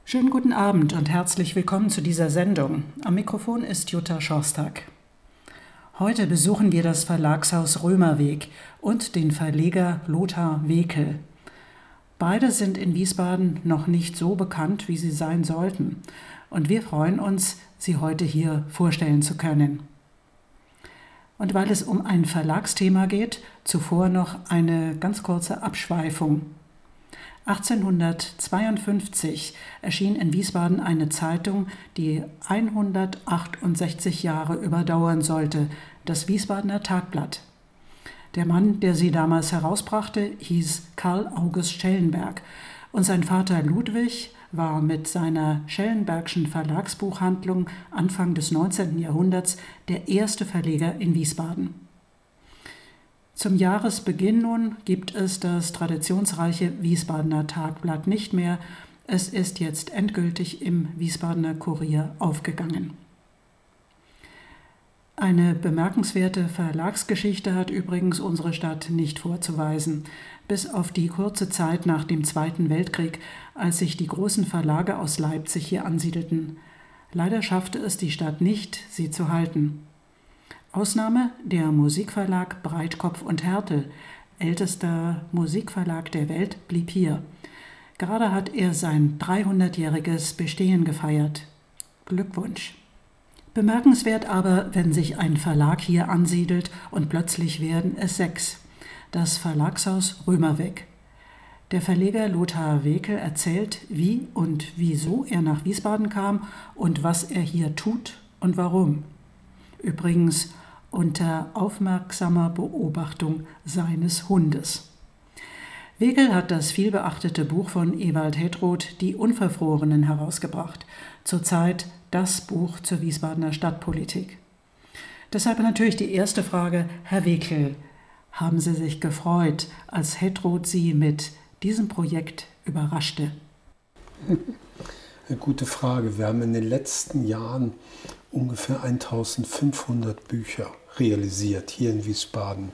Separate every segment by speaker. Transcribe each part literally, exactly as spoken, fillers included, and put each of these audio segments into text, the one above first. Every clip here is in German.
Speaker 1: Schönen guten Abend und herzlich willkommen zu dieser Sendung. Am Mikrofon ist Jutta Schorstag. Heute besuchen wir das Verlagshaus Römerweg und den Verleger Lothar Wekel. Beide sind in Wiesbaden noch nicht so bekannt, wie sie sein sollten. Und wir freuen uns, sie heute hier vorstellen zu können. Und weil es um ein Verlagsthema geht, zuvor noch eine ganz kurze Abschweifung. achtzehnhundertzweiundfünfzig erschien in Wiesbaden eine Zeitung, die hundertachtundsechzig Jahre überdauern sollte, das Wiesbadener Tagblatt. Der Mann, der sie damals herausbrachte, hieß Karl August Schellenberg und sein Vater Ludwig war mit seiner Schellenbergschen Verlagsbuchhandlung Anfang des neunzehnten Jahrhunderts der erste Verleger in Wiesbaden. Zum Jahresbeginn nun gibt es das traditionsreiche Wiesbadener Tagblatt nicht mehr. Es ist jetzt endgültig im Wiesbadener Kurier aufgegangen. Eine bemerkenswerte Verlagsgeschichte hat übrigens unsere Stadt nicht vorzuweisen, bis auf die kurze Zeit nach dem Zweiten Weltkrieg, als sich die großen Verlage aus Leipzig hier ansiedelten. Leider schaffte es die Stadt nicht, sie zu halten. Ausnahme der Musikverlag Breitkopf und Härtel, ältester Musikverlag der Welt, blieb hier. Gerade hat er sein dreihundertjähriges Bestehen gefeiert. Glückwunsch! Bemerkenswert aber, wenn sich ein Verlag hier ansiedelt und plötzlich werden es sechs. Das Verlagshaus Römerweg. Der Verleger Lothar Wekel erzählt, wie und wieso er nach Wiesbaden kam und was er hier tut und warum. Übrigens unter aufmerksamer Beobachtung seines Hundes. Wekel hat das vielbeachtete Buch von Ewald Hedroth, Die Unverfrorenen, herausgebracht. Zurzeit das Buch zur Wiesbadener Stadtpolitik. Deshalb natürlich die erste Frage, Herr Wekel, haben Sie sich gefreut, als Hedroth Sie mit diesem Projekt überraschte?
Speaker 2: Eine gute Frage. Wir haben in den letzten Jahren ungefähr eintausendfünfhundert Bücher realisiert hier in Wiesbaden.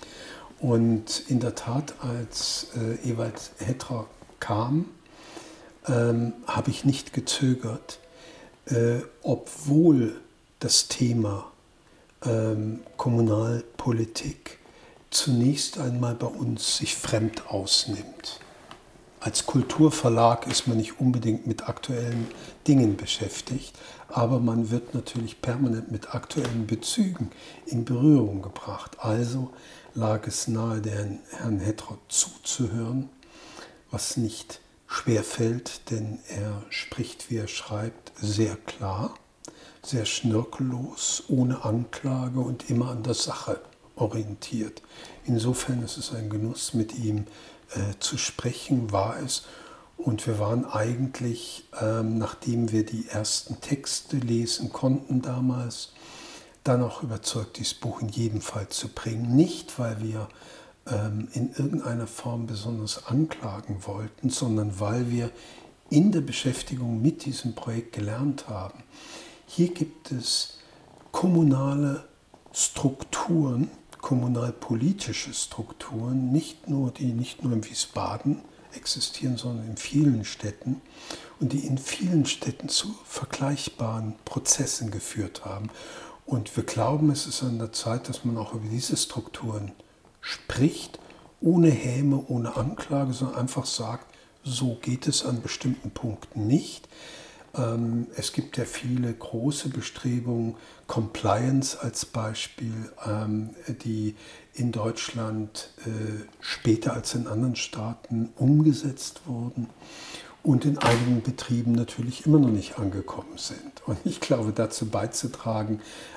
Speaker 2: Und in der Tat, als äh, Ewald Hedroth kam, ähm, habe ich nicht gezögert, äh, obwohl das Thema ähm, Kommunalpolitik zunächst einmal bei uns sich fremd ausnimmt. Als Kulturverlag ist man nicht unbedingt mit aktuellen Dingen beschäftigt, aber man wird natürlich permanent mit aktuellen Bezügen in Berührung gebracht. Also lag es nahe, den Herrn Hedroth zuzuhören, was nicht schwer fällt, denn er spricht, wie er schreibt, sehr klar, sehr schnörkellos, ohne Anklage und immer an der Sache orientiert. Insofern ist es ein Genuss, mit ihm äh, zu sprechen, war es. Und wir waren eigentlich, ähm, nachdem wir die ersten Texte lesen konnten damals, dann auch überzeugt, dieses Buch in jedem Fall zu bringen. Nicht, weil wir ähm, in irgendeiner Form besonders anklagen wollten, sondern weil wir in der Beschäftigung mit diesem Projekt gelernt haben. Hier gibt es kommunale Strukturen, kommunalpolitische Strukturen, nicht nur, die nicht nur in Wiesbaden existieren, sondern in vielen Städten und die in vielen Städten zu vergleichbaren Prozessen geführt haben. Und wir glauben, es ist an der Zeit, dass man auch über diese Strukturen spricht, ohne Häme, ohne Anklage, sondern einfach sagt, so geht es an bestimmten Punkten nicht. Es gibt ja viele große Bestrebungen, Compliance als Beispiel, die in Deutschland später als in anderen Staaten umgesetzt wurden und in einigen Betrieben natürlich immer noch nicht angekommen sind. Und ich glaube, dazu beizutragen,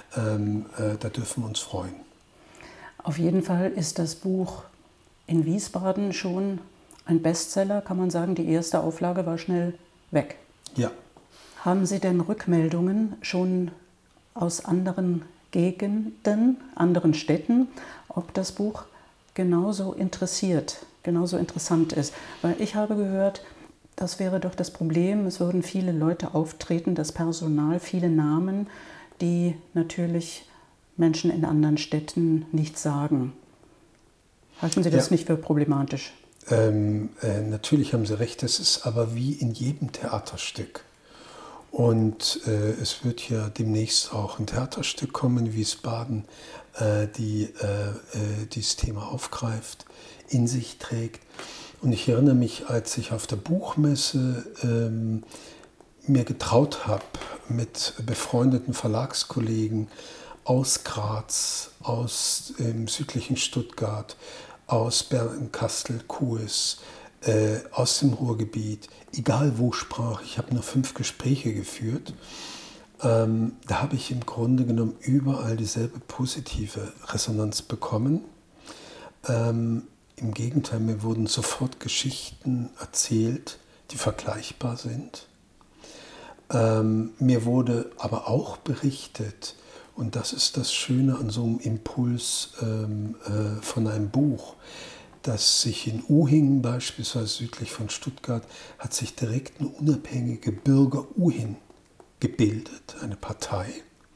Speaker 2: da dürfen wir uns freuen.
Speaker 1: Auf jeden Fall ist das Buch in Wiesbaden schon ein Bestseller, kann man sagen. Die erste Auflage war schnell weg.
Speaker 2: Ja.
Speaker 1: Haben Sie denn Rückmeldungen schon aus anderen Gegenden, anderen Städten, ob das Buch genauso interessiert, genauso interessant ist? Weil ich habe gehört, das wäre doch das Problem, es würden viele Leute auftreten, das Personal, viele Namen, die natürlich Menschen in anderen Städten nicht sagen. Halten Sie das ja nicht für problematisch?
Speaker 2: ähm, äh, natürlich haben Sie recht, das ist aber wie in jedem Theaterstück. Und äh, es wird ja demnächst auch ein Theaterstück kommen, wie Wiesbaden, äh, die äh, äh, dieses Thema aufgreift, in sich trägt. Und ich erinnere mich, als ich auf der Buchmesse ähm, mir getraut habe, mit befreundeten Verlagskollegen aus Graz, aus dem südlichen Stuttgart, aus Bernkastel, Kues, äh, aus dem Ruhrgebiet, egal wo sprach, ich habe nur fünf Gespräche geführt, ähm, da habe ich im Grunde genommen überall dieselbe positive Resonanz bekommen. Ähm, Im Gegenteil, mir wurden sofort Geschichten erzählt, die vergleichbar sind. Ähm, mir wurde aber auch berichtet, und das ist das Schöne an so einem Impuls ähm, äh, von einem Buch, dass sich in Uhingen, beispielsweise südlich von Stuttgart, hat sich direkt eine unabhängige Bürger-Uhin gebildet, eine Partei,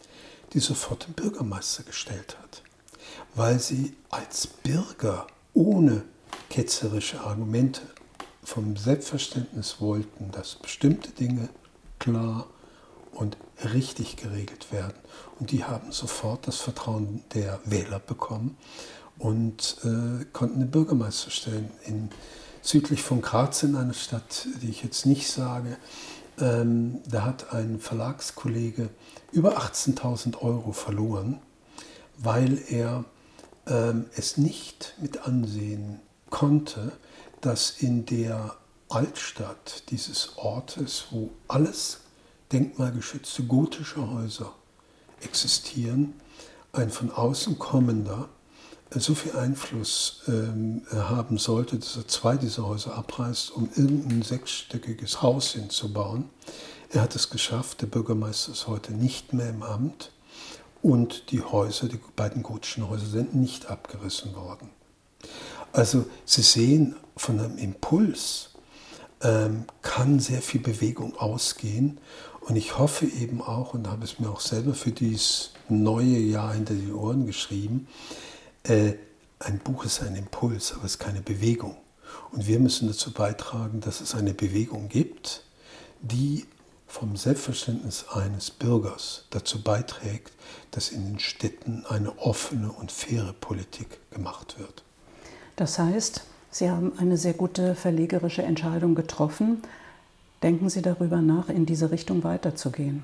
Speaker 2: die sofort den Bürgermeister gestellt hat, weil sie als Bürger ohne ketzerische Argumente vom Selbstverständnis wollten, dass bestimmte Dinge klar und richtig geregelt werden. Und die haben sofort das Vertrauen der Wähler bekommen und äh, konnten den Bürgermeister stellen. In, südlich von Graz, in einer Stadt, die ich jetzt nicht sage, ähm, da hat ein Verlagskollege über achtzehntausend Euro verloren, weil er ähm, es nicht mit ansehen konnte, dass in der Altstadt dieses Ortes, wo alles denkmalgeschützte gotische Häuser existieren, ein von außen kommender so viel Einfluss ähm, haben sollte, dass er zwei dieser Häuser abreißt, um irgendein sechsstöckiges Haus hinzubauen. Er hat es geschafft, der Bürgermeister ist heute nicht mehr im Amt und die Häuser, die beiden gotischen Häuser sind nicht abgerissen worden. Also Sie sehen, von einem Impuls ähm, kann sehr viel Bewegung ausgehen. Und ich hoffe eben auch, und habe es mir auch selber für dieses neue Jahr hinter die Ohren geschrieben, äh, ein Buch ist ein Impuls, aber es ist keine Bewegung. Und wir müssen dazu beitragen, dass es eine Bewegung gibt, die vom Selbstverständnis eines Bürgers dazu beiträgt, dass in den Städten eine offene und faire Politik gemacht wird.
Speaker 1: Das heißt, Sie haben eine sehr gute verlegerische Entscheidung getroffen. Denken Sie darüber nach, in diese Richtung weiterzugehen?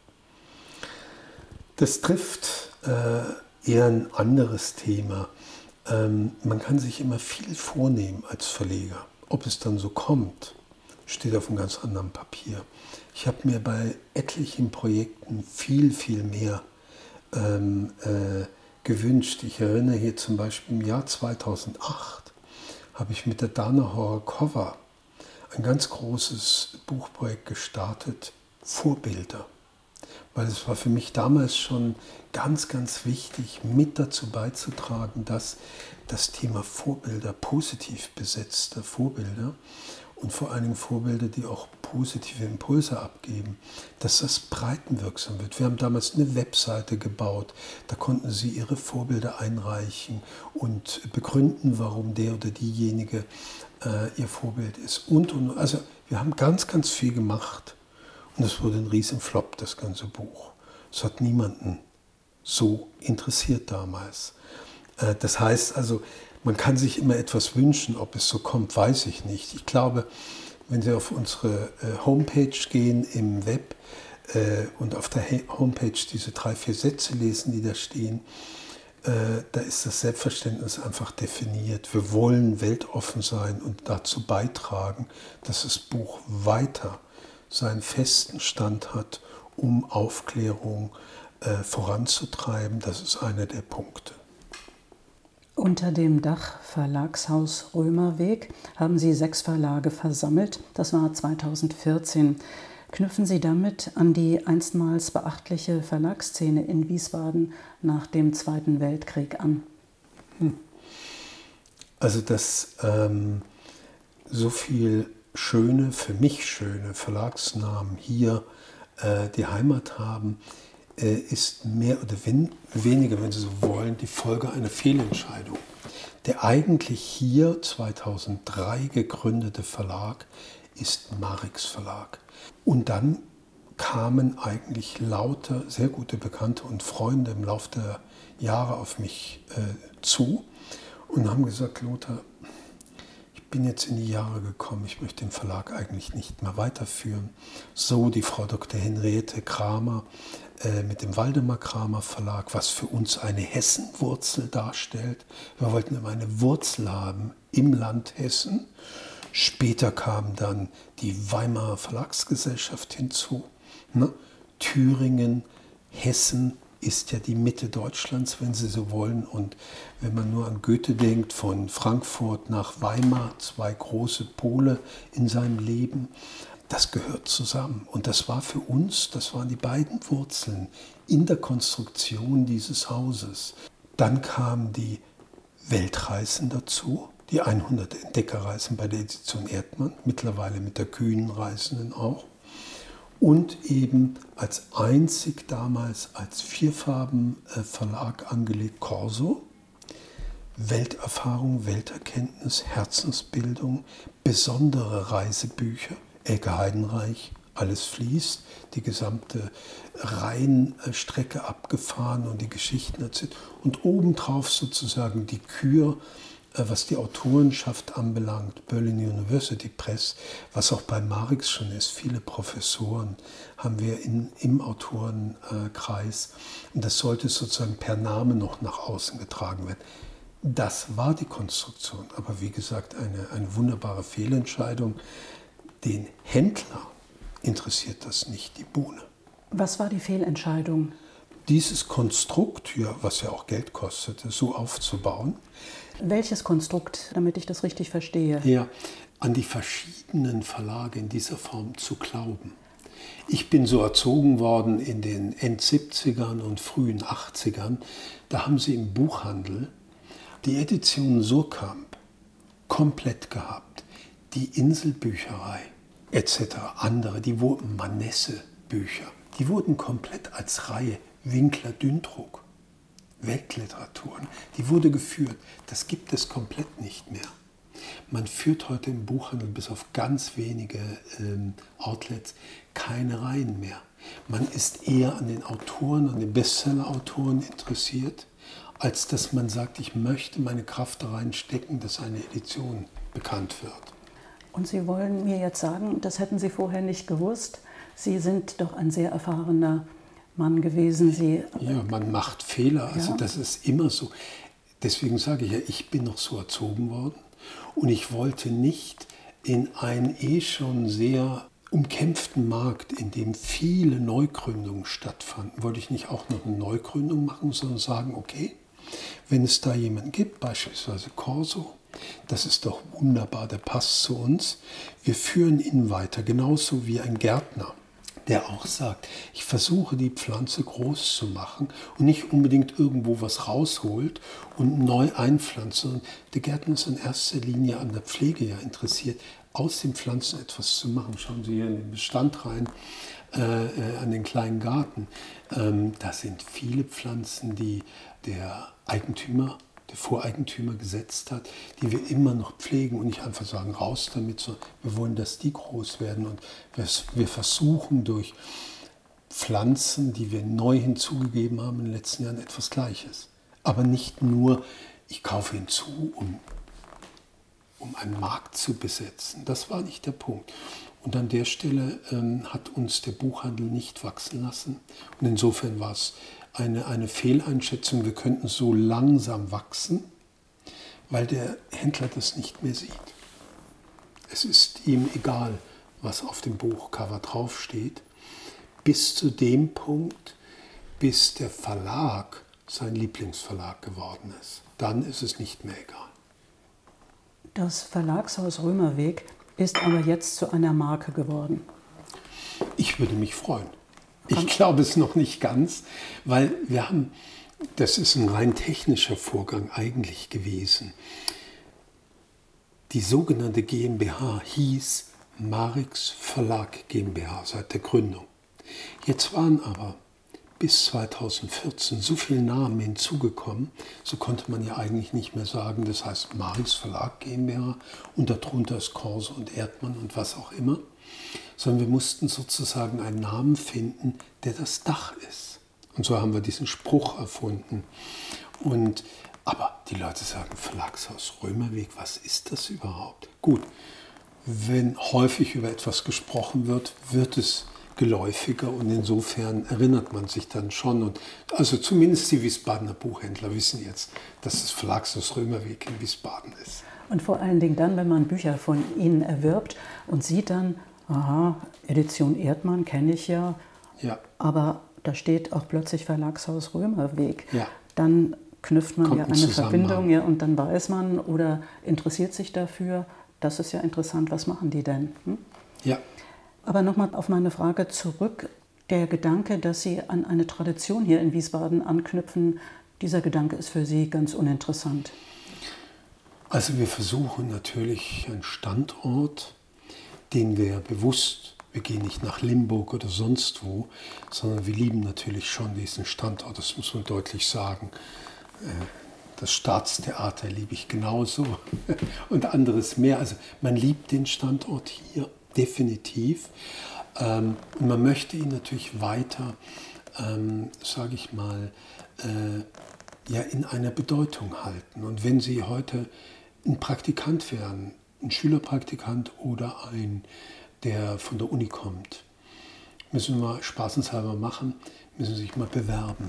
Speaker 2: Das trifft äh, eher ein anderes Thema. Ähm, man kann sich immer viel vornehmen als Verleger. Ob es dann so kommt, steht auf einem ganz anderen Papier. Ich habe mir bei etlichen Projekten viel, viel mehr ähm, äh, gewünscht. Ich erinnere hier zum Beispiel im Jahr zweitausendacht habe ich mit der Dana Horokova ein ganz großes Buchprojekt gestartet, Vorbilder. Weil es war für mich damals schon ganz, ganz wichtig, mit dazu beizutragen, dass das Thema Vorbilder, positiv besetzte Vorbilder und vor allen Dingen Vorbilder, die auch positive Impulse abgeben, dass das breitenwirksam wird. Wir haben damals eine Webseite gebaut, da konnten Sie Ihre Vorbilder einreichen und begründen, warum der oder diejenige äh, Ihr Vorbild ist. Und, und, also wir haben ganz, ganz viel gemacht und es wurde ein riesen Flop, das ganze Buch. Es hat niemanden so interessiert damals. Äh, das heißt also, man kann sich immer etwas wünschen, ob es so kommt, weiß ich nicht. Ich glaube, wenn Sie auf unsere äh, Homepage gehen im Web äh, und auf der Homepage diese drei, vier Sätze lesen, die da stehen, äh, da ist das Selbstverständnis einfach definiert. Wir wollen weltoffen sein und dazu beitragen, dass das Buch weiter seinen festen Stand hat, um Aufklärung äh, voranzutreiben. Das ist einer der Punkte.
Speaker 1: Unter dem Dach Verlagshaus Römerweg haben Sie sechs Verlage versammelt. Das war zweitausendvierzehn. Knüpfen Sie damit an die einstmals beachtliche Verlagsszene in Wiesbaden nach dem Zweiten Weltkrieg an?
Speaker 2: Hm. Also, dass ähm, so viel schöne, für mich schöne Verlagsnamen hier äh, die Heimat haben, ist mehr oder weniger, wenn Sie so wollen, die Folge einer Fehlentscheidung. Der eigentlich hier zweitausenddrei gegründete Verlag ist Marix Verlag. Und dann kamen eigentlich lauter sehr gute Bekannte und Freunde im Laufe der Jahre auf mich äh, zu und haben gesagt, Lothar, ich bin jetzt in die Jahre gekommen, ich möchte den Verlag eigentlich nicht mehr weiterführen. So die Frau Doktor Henriette Kramer äh, mit dem Waldemar Kramer Verlag, was für uns eine Hessenwurzel darstellt. Wir wollten immer eine Wurzel haben im Land Hessen. Später kam dann die Weimarer Verlagsgesellschaft hinzu. Ne? Thüringen, Hessen ist ja die Mitte Deutschlands, wenn Sie so wollen. Und wenn man nur an Goethe denkt, von Frankfurt nach Weimar, zwei große Pole in seinem Leben, das gehört zusammen. Und das war für uns, das waren die beiden Wurzeln in der Konstruktion dieses Hauses. Dann kamen die Weltreisen dazu, die hundert Entdeckerreisen bei der Edition Erdmann, mittlerweile mit der Kühnen Reisenden auch. Und eben als einzig damals als Vierfarben-Verlag angelegt Corso. Welterfahrung, Welterkenntnis, Herzensbildung, besondere Reisebücher, Elke Heidenreich, alles fließt, die gesamte Rheinstrecke abgefahren und die Geschichten erzählt. Und obendrauf sozusagen die Kür, was die Autorenschaft anbelangt, Berlin University Press, was auch bei Marix schon ist, viele Professoren haben wir in, im Autorenkreis. Und das sollte sozusagen per Name noch nach außen getragen werden. Das war die Konstruktion, aber wie gesagt, eine, eine wunderbare Fehlentscheidung. Den Händler interessiert das nicht, die Bohne.
Speaker 1: Was war die Fehlentscheidung?
Speaker 2: Dieses Konstrukt hier, was ja auch Geld kostete, so aufzubauen.
Speaker 1: Welches Konstrukt, damit ich das richtig verstehe?
Speaker 2: Ja, an die verschiedenen Verlage in dieser Form zu glauben. Ich bin so erzogen worden in den End-siebzigern und frühen achtzigern. Da haben sie im Buchhandel die Edition Surkamp komplett gehabt. Die Inselbücherei et cetera, andere, die wurden Manesse-Bücher, die wurden komplett als Reihe, Winkler Dünndruck, Weltliteraturen, die wurde geführt. Das gibt es komplett nicht mehr. Man führt heute im Buchhandel bis auf ganz wenige ähm, Outlets keine Reihen mehr. Man ist eher an den Autoren, an den Bestseller-Autoren interessiert, als dass man sagt, ich möchte meine Kraft da reinstecken, dass eine Edition bekannt wird.
Speaker 1: Und Sie wollen mir jetzt sagen, das hätten Sie vorher nicht gewusst. Sie sind doch ein sehr erfahrener Mann gewesen. Sie
Speaker 2: ja, man macht Fehler, also ja. Das ist immer so. Deswegen sage ich ja, ich bin noch so erzogen worden und ich wollte nicht in einen eh schon sehr umkämpften Markt, in dem viele Neugründungen stattfanden, wollte ich nicht auch noch eine Neugründung machen, sondern sagen, okay, wenn es da jemanden gibt, beispielsweise Corso, das ist doch wunderbar, der passt zu uns. Wir führen ihn weiter, genauso wie ein Gärtner, der auch sagt, ich versuche die Pflanze groß zu machen und nicht unbedingt irgendwo was rausholt und neu einpflanzt, sondern der Gärtner ist in erster Linie an der Pflege ja interessiert, aus den Pflanzen etwas zu machen. Schauen Sie hier in den Bestand rein, äh, an den kleinen Garten. Ähm, da sind viele Pflanzen, die der Eigentümer, der Voreigentümer gesetzt hat, die wir immer noch pflegen und nicht einfach sagen, raus damit, sondern wir wollen, dass die groß werden. Und wir, wir versuchen durch Pflanzen, die wir neu hinzugegeben haben in den letzten Jahren, etwas Gleiches. Aber nicht nur, ich kaufe hinzu, um, um einen Markt zu besetzen. Das war nicht der Punkt. Und an der Stelle ähm, hat uns der Buchhandel nicht wachsen lassen. Und insofern war es Eine, eine Fehleinschätzung, wir könnten so langsam wachsen, weil der Händler das nicht mehr sieht. Es ist ihm egal, was auf dem Buchcover draufsteht, bis zu dem Punkt, bis der Verlag sein Lieblingsverlag geworden ist. Dann ist es nicht mehr egal.
Speaker 1: Das Verlagshaus Römerweg ist aber jetzt zu einer Marke geworden.
Speaker 2: Ich würde mich freuen. Ich glaube es noch nicht ganz, weil wir haben, das ist ein rein technischer Vorgang eigentlich gewesen. Die sogenannte GmbH hieß Marix Verlag GmbH seit der Gründung. Jetzt waren aber bis zweitausendvierzehn so viele Namen hinzugekommen, so konnte man ja eigentlich nicht mehr sagen, das heißt Maris Verlag GmbH und darunter ist Korse und Erdmann und was auch immer, sondern wir mussten sozusagen einen Namen finden, der das Dach ist. Und so haben wir diesen Spruch erfunden. Und, aber die Leute sagen, Verlagshaus Römerweg, was ist das überhaupt? Gut, wenn häufig über etwas gesprochen wird, wird es geläufiger und insofern erinnert man sich dann schon. Und also zumindest die Wiesbadener Buchhändler wissen jetzt, dass das Verlagshaus Römerweg in Wiesbaden ist.
Speaker 1: Und vor allen Dingen dann, wenn man Bücher von Ihnen erwirbt und sieht dann, aha, Edition Erdmann kenne ich ja,
Speaker 2: ja,
Speaker 1: aber da steht auch plötzlich Verlagshaus Römerweg.
Speaker 2: Ja.
Speaker 1: Dann knüpft man
Speaker 2: Kommt
Speaker 1: ja
Speaker 2: ein
Speaker 1: eine
Speaker 2: Zusammenhang.
Speaker 1: Verbindung, ja, und dann weiß man oder interessiert sich dafür, das ist ja interessant, was machen die denn? Hm?
Speaker 2: Ja.
Speaker 1: Aber nochmal auf meine Frage zurück, der Gedanke, dass Sie an eine Tradition hier in Wiesbaden anknüpfen, dieser Gedanke ist für Sie ganz uninteressant.
Speaker 2: Also wir versuchen natürlich einen Standort, den wir bewusst, wir gehen nicht nach Limburg oder sonst wo, sondern wir lieben natürlich schon diesen Standort, das muss man deutlich sagen. Das Staatstheater liebe ich genauso und anderes mehr. Also man liebt den Standort hier definitiv und man möchte ihn natürlich weiter, ähm, sage ich mal, äh, ja, in einer Bedeutung halten. Und wenn Sie heute ein Praktikant wären, ein Schülerpraktikant oder ein, der von der Uni kommt, müssen wir spaßenshalber machen, müssen Sie sich mal bewerben.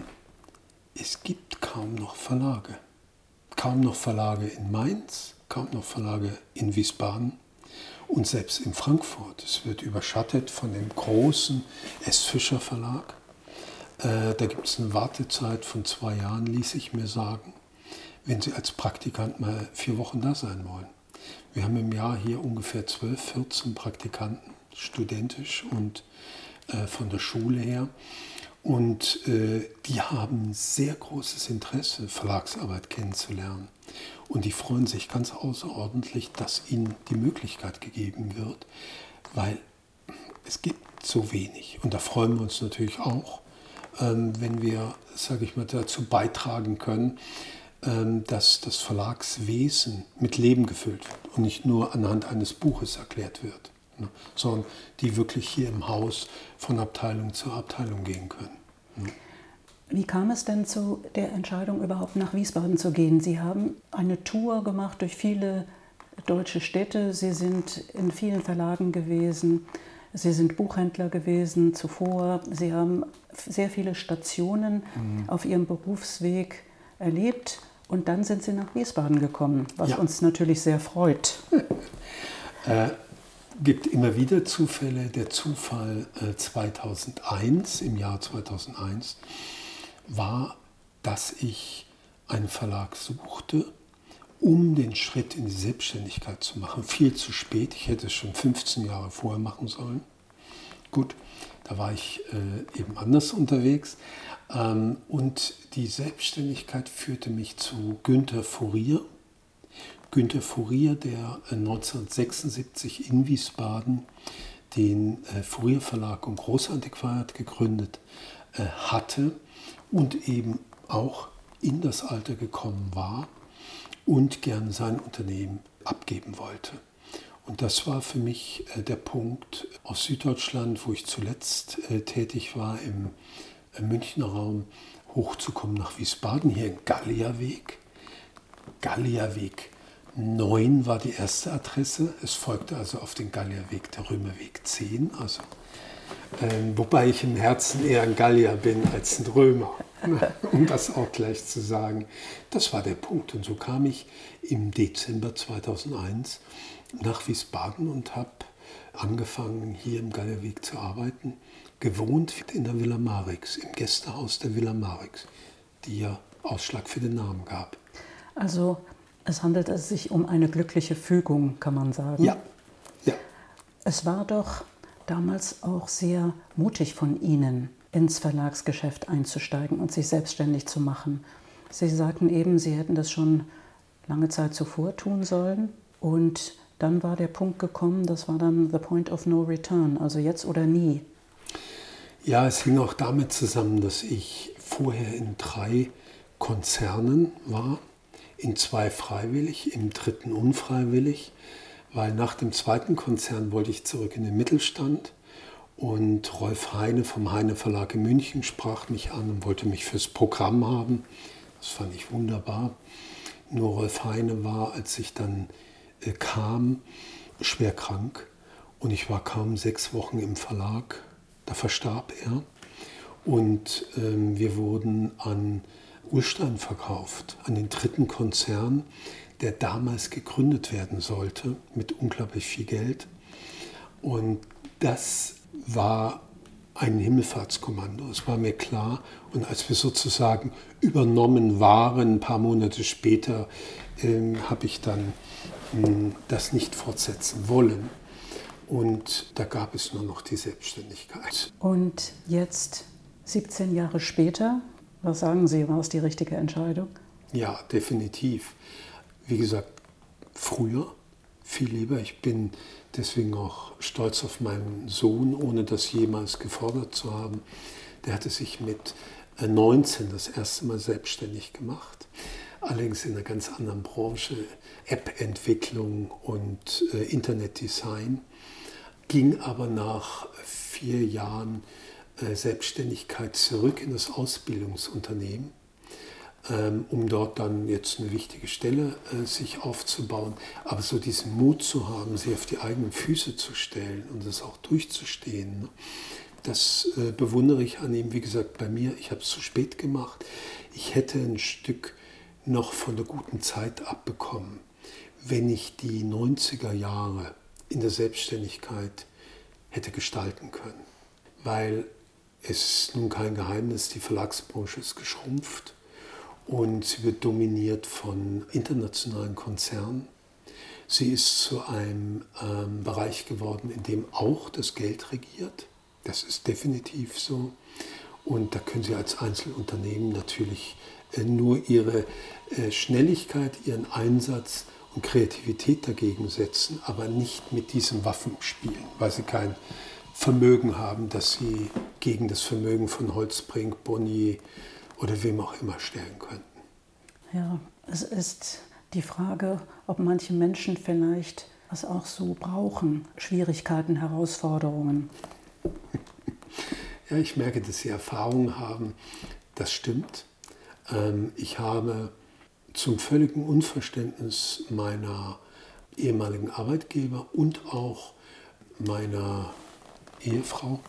Speaker 2: Es gibt kaum noch Verlage. Kaum noch Verlage in Mainz, kaum noch Verlage in Wiesbaden und selbst in Frankfurt. Es wird überschattet von dem großen S. Fischer Verlag. Äh, da gibt es eine Wartezeit von zwei Jahren, ließ ich mir sagen, wenn Sie als Praktikant mal vier Wochen da sein wollen. Wir haben im Jahr hier ungefähr zwölf, vierzehn Praktikanten, studentisch und äh, von der Schule her. Und äh, die haben sehr großes Interesse, Verlagsarbeit kennenzulernen. Und die freuen sich ganz außerordentlich, dass ihnen die Möglichkeit gegeben wird, weil es gibt so wenig. Und da freuen wir uns natürlich auch, ähm, wenn wir, sage ich mal, dazu beitragen können, ähm, dass das Verlagswesen mit Leben gefüllt wird und nicht nur anhand eines Buches erklärt wird, ne, sondern die wirklich hier im Haus von Abteilung zu Abteilung gehen können. Ne.
Speaker 1: Wie kam es denn zu der Entscheidung, überhaupt nach Wiesbaden zu gehen? Sie haben eine Tour gemacht durch viele deutsche Städte. Sie sind in vielen Verlagen gewesen. Sie sind Buchhändler gewesen zuvor. Sie haben sehr viele Stationen mhm. auf Ihrem Berufsweg erlebt. Und dann sind Sie nach Wiesbaden gekommen, was ja. uns natürlich sehr freut.
Speaker 2: äh, gibt immer wieder Zufälle. Der Zufall äh, zweitausendeins, im Jahr zweitausendeins, war, dass ich einen Verlag suchte, um den Schritt in die Selbstständigkeit zu machen. Viel zu spät, ich hätte es schon fünfzehn Jahre vorher machen sollen. Gut, da war ich äh, eben anders unterwegs. Ähm, und die Selbstständigkeit führte mich zu Günter Fourier. Günter Fourier, der äh, neunzehnhundertsechsundsiebzig in Wiesbaden den äh, Fourier Verlag und Großantiquariat gegründet äh, hatte und eben auch in das Alter gekommen war und gern sein Unternehmen abgeben wollte. Und das war für mich äh, der Punkt aus Süddeutschland, wo ich zuletzt äh, tätig war, im äh, Münchner Raum, hochzukommen nach Wiesbaden, hier in Gallierweg. Gallierweg neun war die erste Adresse. Es folgte also auf den Gallierweg der Römerweg zehn, also Ähm, wobei ich im Herzen eher ein Gallier bin als ein Römer, um das auch gleich zu sagen. Das war der Punkt. Und so kam ich im Dezember zweitausendeins nach Wiesbaden und habe angefangen, hier im Gallierweg zu arbeiten, gewohnt in der Villa Marix, im Gästehaus der Villa Marix, die ja Ausschlag für den Namen gab.
Speaker 1: Also es handelt sich um eine glückliche Fügung, kann man sagen.
Speaker 2: Ja, ja.
Speaker 1: Es war doch damals auch sehr mutig von Ihnen, ins Verlagsgeschäft einzusteigen und sich selbstständig zu machen. Sie sagten eben, Sie hätten das schon lange Zeit zuvor tun sollen. Und dann war der Punkt gekommen, das war dann the point of no return, also jetzt oder nie.
Speaker 2: Ja, es hing auch damit zusammen, dass ich vorher in drei Konzernen war, in zwei freiwillig, im dritten unfreiwillig, weil nach dem zweiten Konzern wollte ich zurück in den Mittelstand und Rolf Heine vom Heine Verlag in München sprach mich an und wollte mich fürs Programm haben. Das fand ich wunderbar. Nur Rolf Heine war, als ich dann äh, kam, schwer krank und ich war kaum sechs Wochen im Verlag. Da verstarb er und ähm, wir wurden an Ullstein verkauft, an den dritten Konzern, der damals gegründet werden sollte mit unglaublich viel Geld. Und das war ein Himmelfahrtskommando, es war mir klar. Und als wir sozusagen übernommen waren, ein paar Monate später, ähm, habe ich dann ähm, das nicht fortsetzen wollen. Und da gab es nur noch die Selbstständigkeit.
Speaker 1: Und jetzt, siebzehn Jahre später, was sagen Sie, war es die richtige Entscheidung?
Speaker 2: Ja, definitiv. Wie gesagt, früher viel lieber. Ich bin deswegen auch stolz auf meinen Sohn, ohne das jemals gefordert zu haben. Der hatte sich mit neunzehn das erste Mal selbstständig gemacht. Allerdings in einer ganz anderen Branche, App-Entwicklung und äh, Internetdesign. Ging aber nach vier Jahren äh, Selbstständigkeit zurück in das Ausbildungsunternehmen, ähm, um dort dann jetzt eine wichtige Stelle äh, sich aufzubauen. Aber so diesen Mut zu haben, sich auf die eigenen Füße zu stellen und das auch durchzustehen, ne? Das äh, bewundere ich an ihm. Wie gesagt, bei mir, ich habe es zu spät gemacht. Ich hätte ein Stück noch von der guten Zeit abbekommen, wenn ich die neunziger Jahre in der Selbstständigkeit hätte gestalten können. Weil es ist nun kein Geheimnis, die Verlagsbranche ist geschrumpft und sie wird dominiert von internationalen Konzernen. Sie ist zu einem ähm, Bereich geworden, in dem auch das Geld regiert. Das ist definitiv so. Und da können Sie als Einzelunternehmen natürlich äh, nur Ihre äh, Schnelligkeit, Ihren Einsatz und Kreativität dagegen setzen, aber nicht mit diesen Waffen spielen, weil sie kein Vermögen haben, das sie gegen das Vermögen von Holtzbrinck, Bonnier oder wem auch immer stellen könnten.
Speaker 1: Ja, es ist die Frage, ob manche Menschen vielleicht das auch so brauchen, Schwierigkeiten, Herausforderungen.
Speaker 2: Ja, ich merke, dass Sie Erfahrung haben, das stimmt. Ich habe zum völligen Unverständnis meiner ehemaligen Arbeitgeber und auch meiner Ehefrau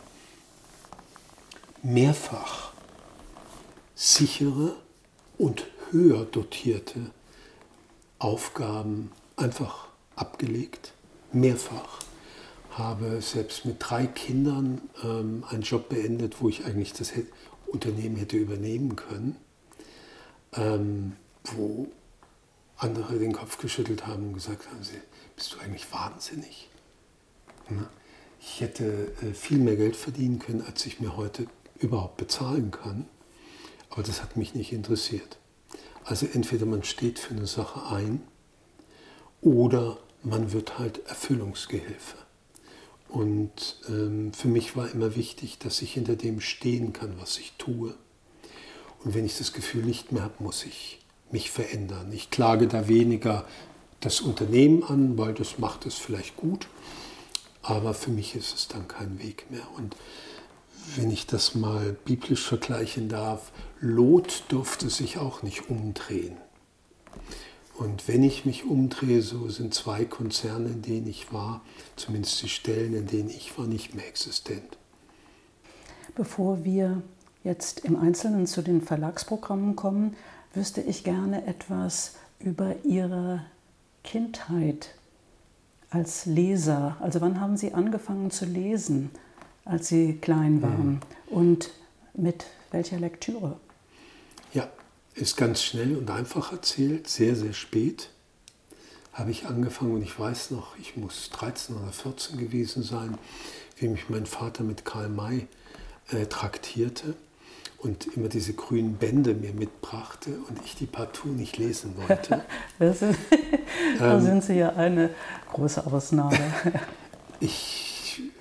Speaker 2: mehrfach sichere und höher dotierte Aufgaben einfach abgelegt. Mehrfach. Habe selbst mit drei Kindern ähm, einen Job beendet, wo ich eigentlich das Unternehmen hätte übernehmen können. Ähm, wo andere den Kopf geschüttelt haben und gesagt haben, bist du eigentlich wahnsinnig? Ich hätte viel mehr Geld verdienen können, als ich mir heute überhaupt bezahlen kann. Aber das hat mich nicht interessiert. Also entweder man steht für eine Sache ein oder man wird halt Erfüllungsgehilfe. Und ähm, für mich war immer wichtig, dass ich hinter dem stehen kann, was ich tue. Und wenn ich das Gefühl nicht mehr habe, muss ich mich verändern. Ich klage da weniger das Unternehmen an, weil das macht es vielleicht gut, aber für mich ist es dann kein Weg mehr. Und wenn ich das mal biblisch vergleichen darf, Lot durfte sich auch nicht umdrehen. Und wenn ich mich umdrehe, so sind zwei Konzerne, in denen ich war, zumindest die Stellen, in denen ich war, nicht mehr existent.
Speaker 1: Bevor wir jetzt im Einzelnen zu den Verlagsprogrammen kommen, wüsste ich gerne etwas über Ihre Kindheit als Leser. Also wann haben Sie angefangen zu lesen, als Sie klein waren? Mhm. Und mit welcher Lektüre?
Speaker 2: Ja, ist ganz schnell und einfach erzählt. Sehr, sehr spät habe ich angefangen und ich weiß noch, ich muss dreizehn oder vierzehn gewesen sein, wie mich mein Vater mit Karl May äh, traktierte und immer diese grünen Bände mir mitbrachte und ich die partout nicht lesen wollte.
Speaker 1: Das ist, da ähm, sind Sie ja eine große Ausnahme.
Speaker 2: Ich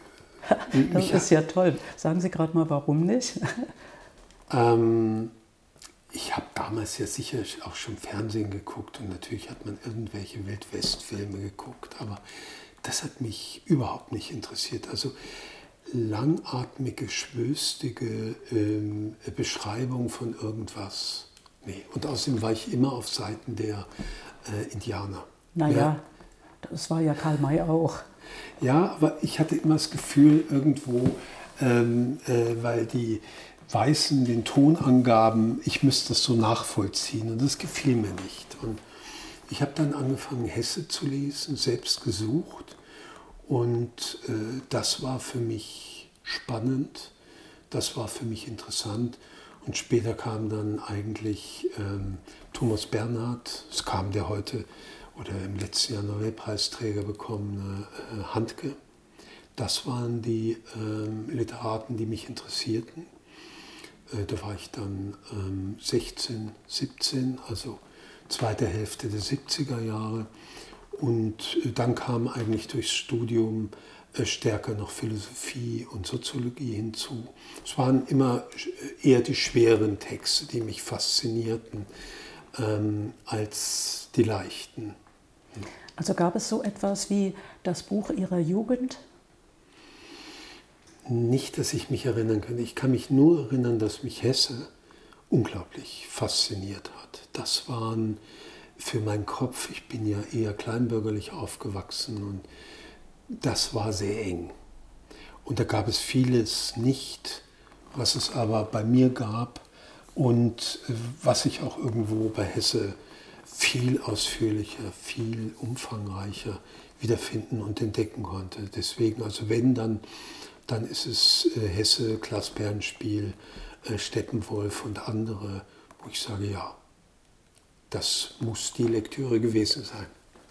Speaker 3: Das mich ist ja toll. Sagen Sie gerade mal, warum nicht?
Speaker 2: Ähm, ich habe damals ja sicher auch schon Fernsehen geguckt und natürlich hat man irgendwelche Wildwestfilme geguckt, aber das hat mich überhaupt nicht interessiert. Also langatmige, schwülstige ähm, Beschreibung von irgendwas. Nee. Und außerdem war ich immer auf Seiten der äh, Indianer.
Speaker 3: Naja, ja. Das war ja Karl May auch.
Speaker 2: Ja, aber ich hatte immer das Gefühl, irgendwo, ähm, äh, weil die Weißen den Ton angaben, ich müsste das so nachvollziehen und das gefiel mir nicht. Und ich habe dann angefangen, Hesse zu lesen, selbst gesucht. Und äh, das war für mich spannend, das war für mich interessant. Und später kam dann eigentlich ähm, Thomas Bernhard, es kam der heute oder im letzten Jahr Nobelpreisträger bekommene äh, Handke. Das waren die ähm, Literaten, die mich interessierten. Äh, da war ich dann ähm, sechzehn, siebzehn, also zweite Hälfte der siebziger Jahre. Und dann kam eigentlich durchs Studium stärker noch Philosophie und Soziologie hinzu. Es waren immer eher die schweren Texte, die mich faszinierten, ähm, als die leichten.
Speaker 3: Also gab es so etwas wie das Buch Ihrer Jugend?
Speaker 2: Nicht, dass ich mich erinnern kann. Ich kann mich nur erinnern, dass mich Hesse unglaublich fasziniert hat. Das waren für meinen Kopf, ich bin ja eher kleinbürgerlich aufgewachsen und das war sehr eng. Und da gab es vieles nicht, was es aber bei mir gab und was ich auch irgendwo bei Hesse viel ausführlicher, viel umfangreicher wiederfinden und entdecken konnte. Deswegen, also wenn, dann, dann ist es Hesse, Klaas Bernspiel, Steppenwolf und andere, wo ich sage, ja, das muss die Lektüre gewesen sein.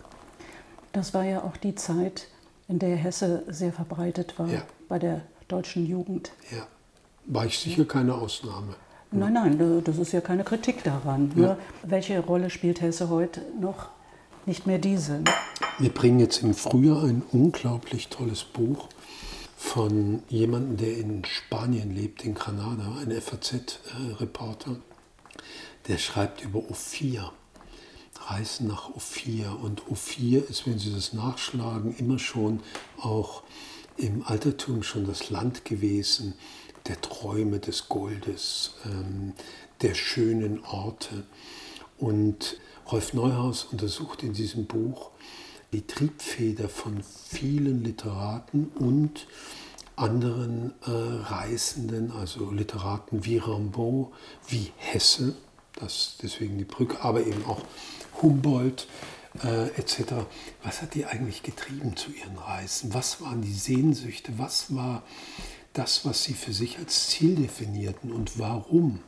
Speaker 3: Das war ja auch die Zeit, in der Hesse sehr verbreitet war, ja, bei der deutschen Jugend.
Speaker 2: Ja, war ich sicher keine Ausnahme.
Speaker 3: Nein, nein, das ist ja keine Kritik daran. Ja. Nur, welche Rolle spielt Hesse heute noch? Nicht mehr diese.
Speaker 2: Wir bringen jetzt im Frühjahr ein unglaublich tolles Buch von jemandem, der in Spanien lebt, in Granada, ein F A Z-Reporter. Der schreibt über Ophir, Reisen nach Ophir. Und Ophir ist, wenn Sie das nachschlagen, immer schon auch im Altertum schon das Land gewesen, der Träume, des Goldes, ähm, der schönen Orte. Und Rolf Neuhaus untersucht in diesem Buch die Triebfeder von vielen Literaten und anderen äh, Reisenden, also Literaten wie Rimbaud, wie Hesse, das deswegen die Brücke, aber eben auch Humboldt äh, et cetera. Was hat die eigentlich getrieben zu ihren Reisen? Was waren die Sehnsüchte? Was war das, was sie für sich als Ziel definierten und warum?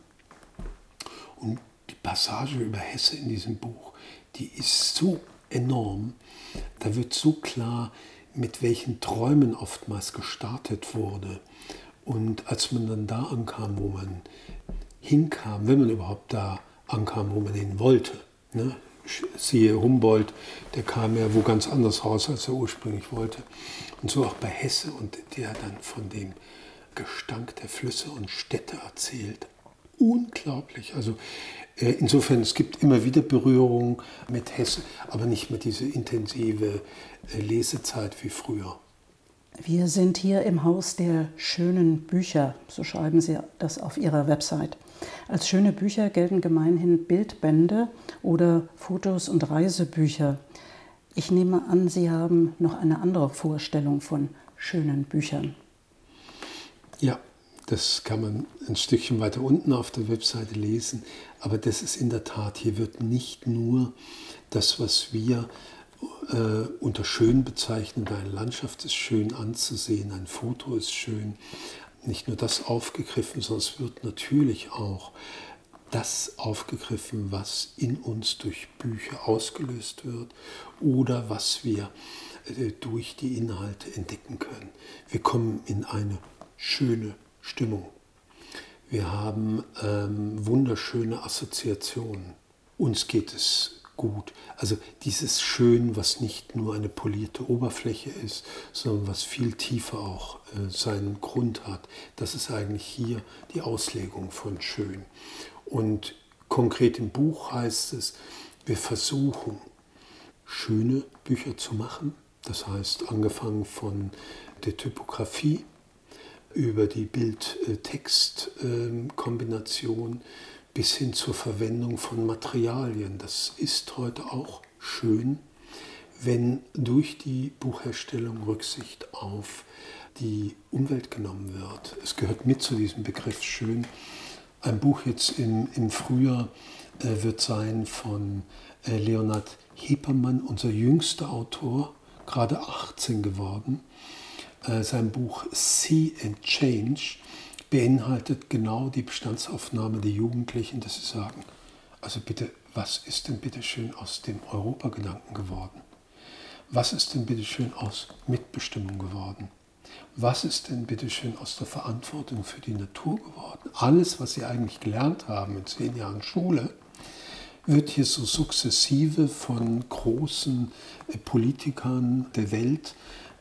Speaker 2: Und die Passage über Hesse in diesem Buch, die ist so enorm. Da wird so klar, mit welchen Träumen oftmals gestartet wurde. Und als man dann da ankam, wo man hinkam, wenn man überhaupt da ankam, wo man hin wollte, ne? Siehe Humboldt, der kam ja wo ganz anders raus, als er ursprünglich wollte. Und so auch bei Hesse, und der dann von dem Gestank der Flüsse und Städte erzählt. Unglaublich. Also äh, insofern, es gibt immer wieder Berührungen mit Hesse, aber nicht mehr diese intensive äh, Lesezeit wie früher.
Speaker 3: Wir sind hier im Haus der schönen Bücher, so schreiben Sie das auf Ihrer Website. Als schöne Bücher gelten gemeinhin Bildbände oder Fotos- und Reisebücher. Ich nehme an, Sie haben noch eine andere Vorstellung von schönen Büchern.
Speaker 2: Ja, das kann man ein Stückchen weiter unten auf der Webseite lesen. Aber das ist in der Tat, hier wird nicht nur das, was wir äh, unter schön bezeichnen, eine Landschaft ist schön anzusehen, ein Foto ist schön, nicht nur das aufgegriffen, sondern es wird natürlich auch das aufgegriffen, was in uns durch Bücher ausgelöst wird oder was wir äh, durch die Inhalte entdecken können. Wir kommen in eine schöne Stimmung. Wir haben ähm, wunderschöne Assoziationen. Uns geht es gut. Also dieses Schön, was nicht nur eine polierte Oberfläche ist, sondern was viel tiefer auch äh, seinen Grund hat. Das ist eigentlich hier die Auslegung von Schön. Und konkret im Buch heißt es, wir versuchen, schöne Bücher zu machen. Das heißt, angefangen von der Typografie über die Bild-Text-Kombination bis hin zur Verwendung von Materialien. Das ist heute auch schön, wenn durch die Buchherstellung Rücksicht auf die Umwelt genommen wird. Es gehört mit zu diesem Begriff schön. Ein Buch jetzt im, im Frühjahr äh, wird sein von äh, Leonhard Hepermann, unser jüngster Autor, gerade achtzehn geworden. Äh, sein Buch See and Change beinhaltet genau die Bestandsaufnahme der Jugendlichen, dass sie sagen, also bitte, was ist denn bitte schön aus dem Europagedanken geworden? Was ist denn bitte schön aus Mitbestimmung geworden? Was ist denn bitte schön aus der Verantwortung für die Natur geworden? Alles, was sie eigentlich gelernt haben in zehn Jahren Schule, wird hier so sukzessive von großen Politikern der Welt,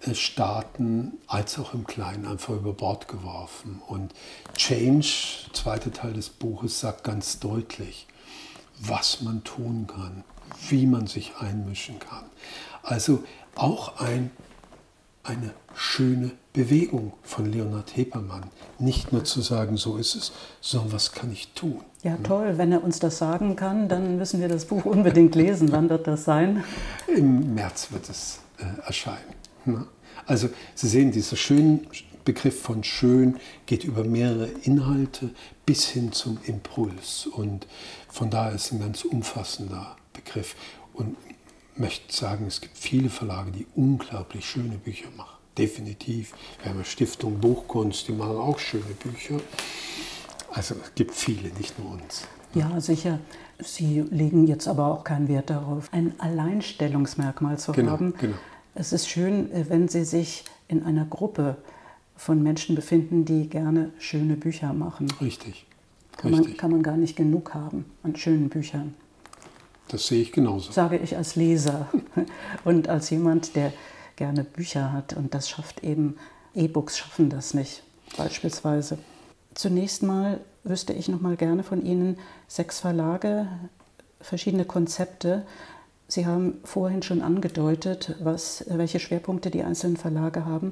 Speaker 2: Staaten als auch im Kleinen einfach über Bord geworfen. Und Change, zweiter Teil des Buches, sagt ganz deutlich, was man tun kann, wie man sich einmischen kann. Also auch ein, eine schöne Bewegung von Leonhard Hepermann. Nicht nur zu sagen, so ist es, sondern was kann ich tun?
Speaker 3: Ja, toll. Wenn er uns das sagen kann, dann müssen wir das Buch unbedingt lesen. Wann wird das sein?
Speaker 2: Im März wird es äh, erscheinen. Also Sie sehen, dieser schöne Begriff von schön geht über mehrere Inhalte bis hin zum Impuls. Und von daher ist es ein ganz umfassender Begriff. Und ich möchte sagen, es gibt viele Verlage, die unglaublich schöne Bücher machen. Definitiv. Wir haben eine Stiftung Buchkunst, die machen auch schöne Bücher. Also es gibt viele, nicht nur uns.
Speaker 3: Ja, sicher. Sie legen jetzt aber auch keinen Wert darauf, ein Alleinstellungsmerkmal zu
Speaker 2: genau,
Speaker 3: haben.
Speaker 2: Genau.
Speaker 3: Es ist schön, wenn Sie sich in einer Gruppe von Menschen befinden, die gerne schöne Bücher machen.
Speaker 2: Richtig.
Speaker 3: Kann,
Speaker 2: Richtig.
Speaker 3: Man, kann man gar nicht genug haben an schönen Büchern.
Speaker 2: Das sehe ich genauso.
Speaker 3: Sage ich als Leser und als jemand, der gerne Bücher hat. Und das schafft eben, E-Books schaffen das nicht, beispielsweise. Zunächst mal wüsste ich noch mal gerne von Ihnen sechs Verlage, verschiedene Konzepte. Sie haben vorhin schon angedeutet, was, welche Schwerpunkte die einzelnen Verlage haben.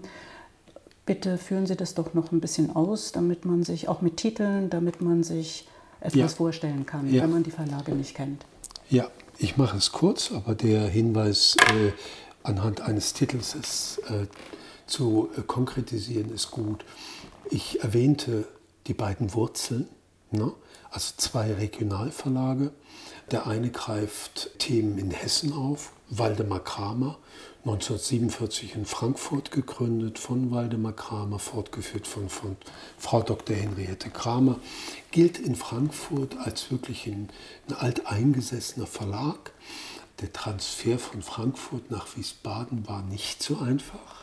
Speaker 3: Bitte führen Sie das doch noch ein bisschen aus, damit man sich, auch mit Titeln, damit man sich etwas ja. vorstellen kann, ja. wenn man die Verlage nicht kennt.
Speaker 2: Ja, ich mache es kurz, aber der Hinweis äh, anhand eines Titels ist, äh, zu äh, konkretisieren ist gut. Ich erwähnte die beiden Wurzeln, ne? Also zwei Regionalverlage. Der eine greift Themen in Hessen auf, Waldemar Kramer, neunzehnhundertsiebenundvierzig in Frankfurt gegründet, von Waldemar Kramer, fortgeführt von, von Frau Doktor Henriette Kramer, gilt in Frankfurt als wirklich ein, ein alteingesessener Verlag. Der Transfer von Frankfurt nach Wiesbaden war nicht so einfach.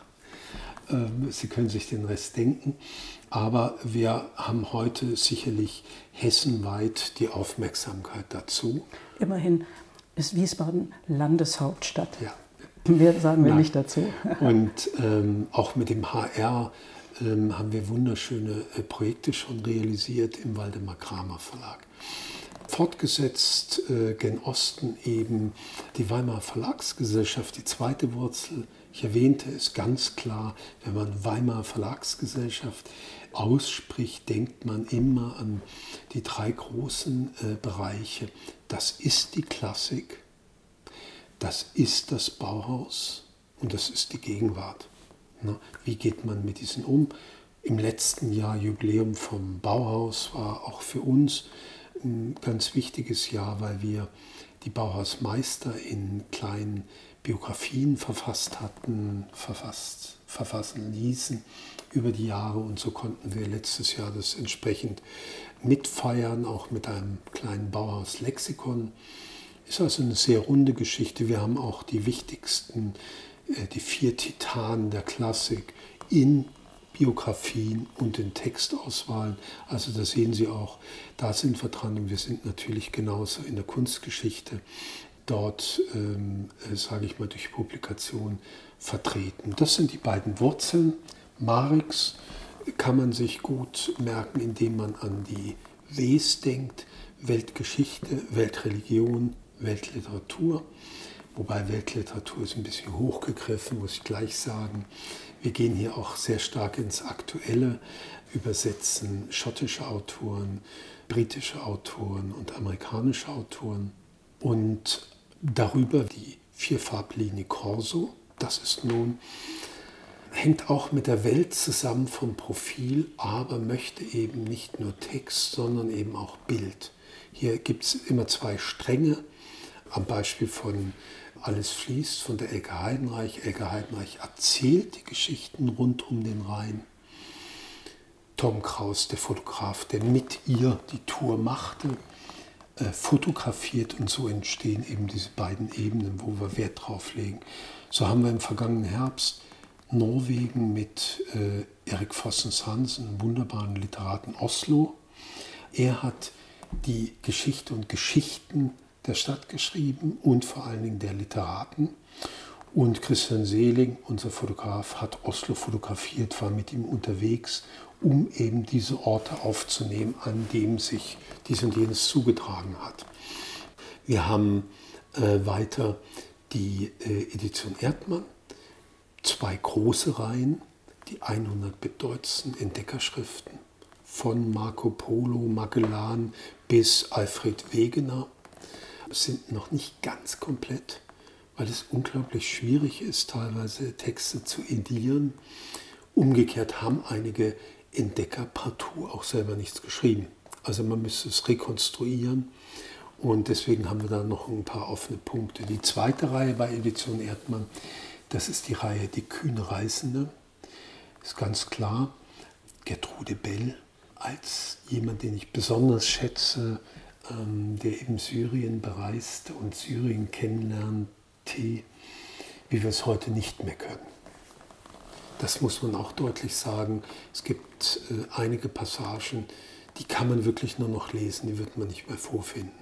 Speaker 2: Sie können sich den Rest denken, aber wir haben heute sicherlich hessenweit die Aufmerksamkeit dazu.
Speaker 3: Immerhin ist Wiesbaden Landeshauptstadt.
Speaker 2: Ja.
Speaker 3: Mehr sagen wir
Speaker 2: Nein.
Speaker 3: nicht dazu.
Speaker 2: Und ähm, auch mit dem H R ähm, haben wir wunderschöne äh, Projekte schon realisiert im Waldemar Kramer Verlag. Fortgesetzt äh, gen Osten eben die Weimarer Verlagsgesellschaft, die zweite Wurzel. Ich erwähnte es ganz klar, wenn man Weimarer Verlagsgesellschaft ausspricht, denkt man immer an die drei großen äh, Bereiche. Das ist die Klassik, das ist das Bauhaus und das ist die Gegenwart. Na, wie geht man mit diesen um? Im letzten Jahr Jubiläum vom Bauhaus war auch für uns ein ganz wichtiges Jahr, weil wir die Bauhausmeister in kleinen Biografien verfasst hatten, verfasst, verfassen ließen über die Jahre. Und so konnten wir letztes Jahr das entsprechend mitfeiern, auch mit einem kleinen Bauhaus-Lexikon. Ist also eine sehr runde Geschichte. Wir haben auch die wichtigsten, die vier Titanen der Klassik in Biografien und in Textauswahlen. Also da sehen Sie auch, da sind wir dran und wir sind natürlich genauso in der Kunstgeschichte dort, ähm, sage ich mal, durch Publikation vertreten. Das sind die beiden Wurzeln. Marx kann man sich gut merken, indem man an die Ws denkt, Weltgeschichte, Weltreligion, Weltliteratur. Wobei Weltliteratur ist ein bisschen hochgegriffen, muss ich gleich sagen. Wir gehen hier auch sehr stark ins Aktuelle, übersetzen schottische Autoren, britische Autoren und amerikanische Autoren. Und darüber die Vierfarblinie Corso. Das ist nun, hängt auch mit der Welt zusammen vom Profil, aber möchte eben nicht nur Text, sondern eben auch Bild. Hier gibt es immer zwei Stränge, am Beispiel von Alles fließt von der Elke Heidenreich. Elke Heidenreich erzählt die Geschichten rund um den Rhein. Tom Kraus, der Fotograf, der mit ihr die Tour machte, äh, fotografiert, und so entstehen eben diese beiden Ebenen, wo wir Wert drauf legen. So haben wir im vergangenen Herbst Norwegen mit äh, Erik Fossens Hansen, einem wunderbaren Literaten, Oslo. Er hat die Geschichte und Geschichten der Stadt geschrieben und vor allen Dingen der Literaten. Und Christian Seeling, unser Fotograf, hat Oslo fotografiert, war mit ihm unterwegs, um eben diese Orte aufzunehmen, an dem sich dies und jenes zugetragen hat. Wir haben äh, weiter die äh, Edition Erdmann, zwei große Reihen, die hundert bedeutendsten Entdeckerschriften, von Marco Polo, Magellan bis Alfred Wegener, sind noch nicht ganz komplett, weil es unglaublich schwierig ist, teilweise Texte zu edieren. Umgekehrt haben einige Entdecker partout auch selber nichts geschrieben. Also man müsste es rekonstruieren, und deswegen haben wir da noch ein paar offene Punkte. Die zweite Reihe bei Edition Erdmann, das ist die Reihe Die kühne Reisende. Ist ganz klar, Gertrude Bell als jemand, den ich besonders schätze, ähm, der eben Syrien bereiste und Syrien kennenlernte, wie wir es heute nicht mehr können. Das muss man auch deutlich sagen. Es gibt äh, einige Passagen, die kann man wirklich nur noch lesen, die wird man nicht mehr vorfinden.